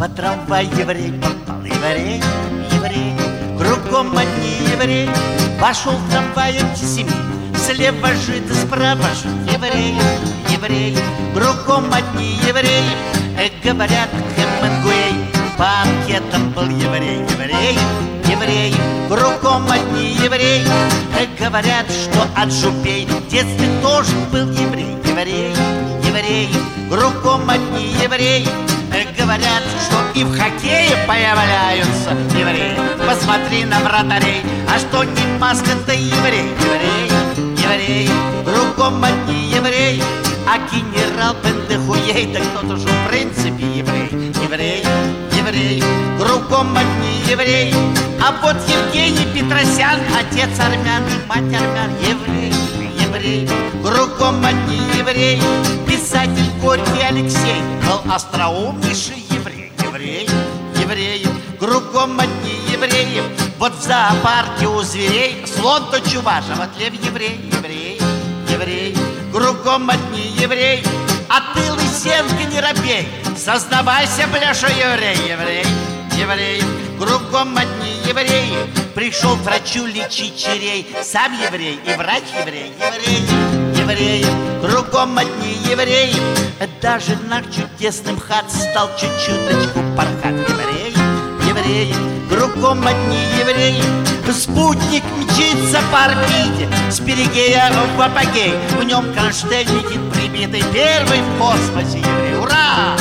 По трамвай еврей попал, еврей, еврей, кругом одни евреи. Вошел в трамвай антисемит, слева жид, справа жид, еврей, еврей, кругом одни евреи. Говорят, Хемингуэй по анкетам был еврей, еврей, еврей, кругом одни евреи. Говорят, что от жупей в детстве тоже был еврей, еврей, еврей, кругом одни евреи. Говорят, что и в хоккее появляются евреи. Посмотри на вратарей, а что не маска-то еврей, еврей, еврей, кругом одни евреи. А генерал Бендехуей, да кто-то же в принципе еврей, еврей, еврей, кругом одни евреи. А вот Евгений Петросян, отец армян и мать армян, еврей, еврей, кругом одни евреи. Писатель Горький Алексей был остроумнейший еврей, еврей, еврей, кругом одни евреи. Вот в зоопарке у зверей слон то чуваш, а вот лев еврей, еврей, еврей, кругом одни евреи. А ты, Лысенко, не робей, сознавайся, бляша, еврей, еврей, еврей, кругом одни евреи. Пришел к врачу лечить черей, сам еврей и врач еврей, еврей, евреи, кругом одни евреи. Даже наш чудесный МХАТ стал чуть-чуточку порхать, еврей, евреи, кругом одни евреи. Спутник мчится по орбите с перигея в апогей. В нем кронштейн летит прибитый, первый в космосе еврей. Ура!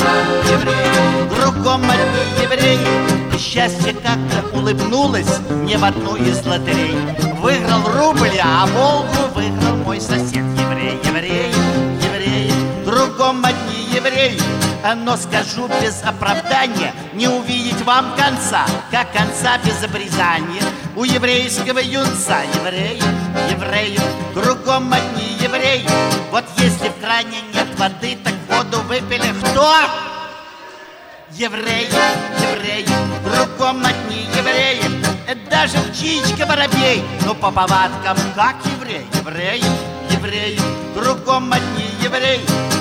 Евреи, кругом одни евреи. Счастье как-то улыбнулось мне в одну из лотерей. Выиграл рубль, а Волгу выиграл мой сосед. Еврей, еврей, еврей, кругом одни евреи. Но скажу без оправдания, не увидеть вам конца, как конца без обрезания у еврейского юнца. Евреи, евреи, кругом одни евреи. Вот если в кране нет воды, так воду выпили кто? Евреи, евреи, кругом одни евреи. Даже птичка воробей, но по повадкам как еврей. Евреи, евреи, кругом одни евреи.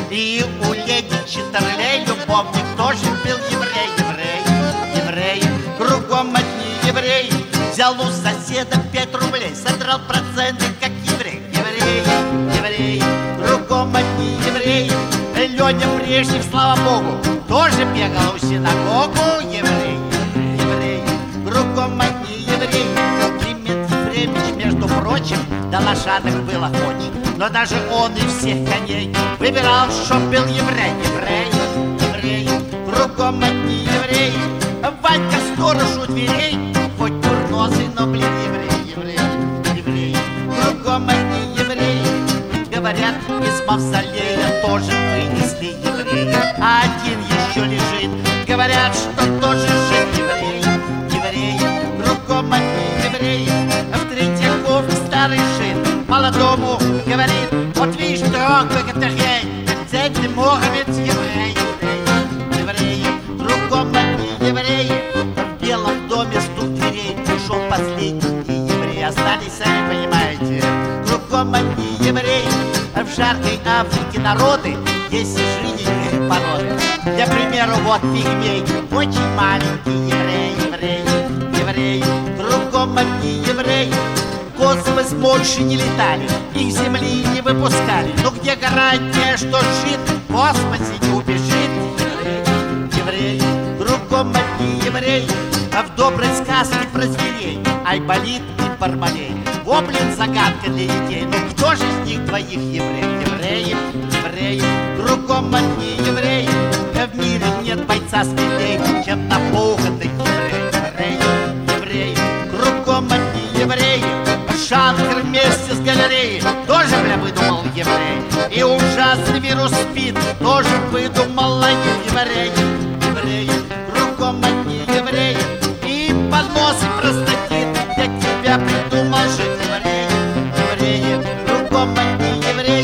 И у леди Читерлей любовник тоже был еврей, еврей, еврей, кругом одни евреи. Взял у соседа 5 рублей, содрал проценты, как еврей, еврей, еврей, кругом одни евреи. Леня Брежнев, слава богу, тоже бегал у синагогу, еврей, еврей, кругом одни евреи. Климент Ефремович, между прочим, до лошадок был охоч, но даже он из всех коней выбирал, чтоб был еврей, еврей, еврей, кругом одни евреи. Ванька сторож у дверей, хоть курносый, но, блин, еврей, еврей, еврей, кругом одни евреи. Говорят, из мавзолея тоже вынесли евреи, а один еще лежит. Говорят, что тоже жив, еврей, еврей, кругом одни евреи. В Третьяковке старый жид молодому говорит: вот видишь, друг, богатырей, взять ты Мухаммед, еврей, еврей, евреи, кругом одни евреи. В Белом доме стук дверей, ушел последний еврей. Остались, сами понимаете, кругом одни евреи. В жаркой Африке народы есть и жиденькие породы. Для примеру, вот пигмей, очень маленький еврей, еврей, еврей, кругом одни евреи. В космос больше не летали, их с земли не выпускали. Но где гарантия, что жид в космосе не убежит? Еврей, еврей, кругом одни евреи. А в доброй сказке про зверей Айболит и Бармалей. Воблин, загадка для детей. Ну кто же из них двоих еврей? Евреи, евреи, кругом одни евреи. В мире нет бойца смелей, чем напуганный еврей. Еврей, еврей, кругом одни евреи. Шанкер вместе с галереей тоже, бля, выдумал еврей. И ужасный вирус СПИД тоже выдумал еврей. Евреи, кругом одни евреи. И понос и простатит для тебя придумал же еврей. Евреи, кругом одни евреи.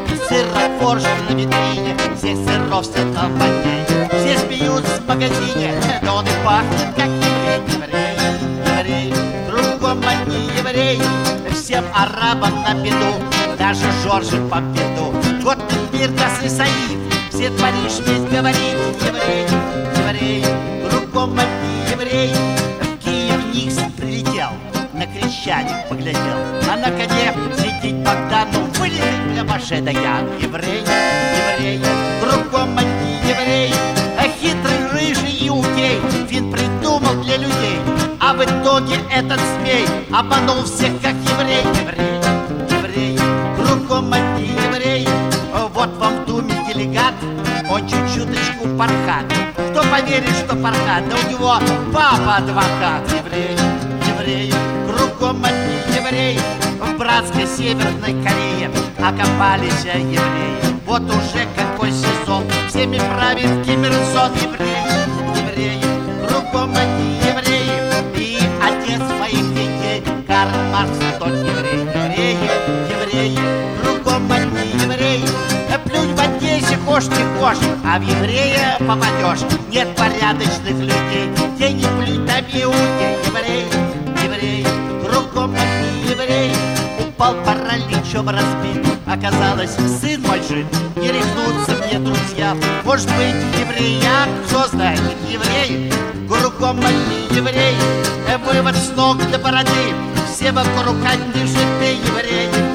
Сырофорш на витрине, всех сыров все компаней. Все смеются в магазине, но он и пахнет как еврей. Еврей, еврей, кругом одни евреи. Всем арабам на беду, даже Жоржу Помпиду. Годный мир, Гасли Саид, все Париж весь говорит. Еврей, еврей, кругом одни евреи. В Киев Никс прилетел, на Крещатик поглядел, а на коне сидит Богдану, вылезет для Маше Даян. Евреи, евреи, кругом одни евреи. А хитрый рыжий иудей фин придумал для людей, а в итоге этот змей обманул всех, как еврей. Евреи, евреи, кругом одни евреи. Вот вам в Думе делегат, он чуть-чуточку пархат. Кто поверит, что пархат? Да у него папа адвокат. Евреи, евреи, кругом одни евреи. В братской Северной Корее окопались евреи. Вот уже какой сезон, всеми правит Ким Ир Сен. Евреи, евреи, кругом одни евреи. И отец моих детей Карл Маркс тот еврей. Евреи, евреи, кругом одни евреи. Плюнь в Одессе, хошь не хошь, а в еврея попадешь. Нет порядочных людей, где не плюнь, там иудей. Евреи, евреи, кругом одни евреи. Упал параличом разбит, оказалось, сын мой жив. Не рехнутся мне друзья, может быть, еврея, кто знает, евреи, кругом одни евреи. Вывод с ног до бороды, все вокруг одни житы евреи.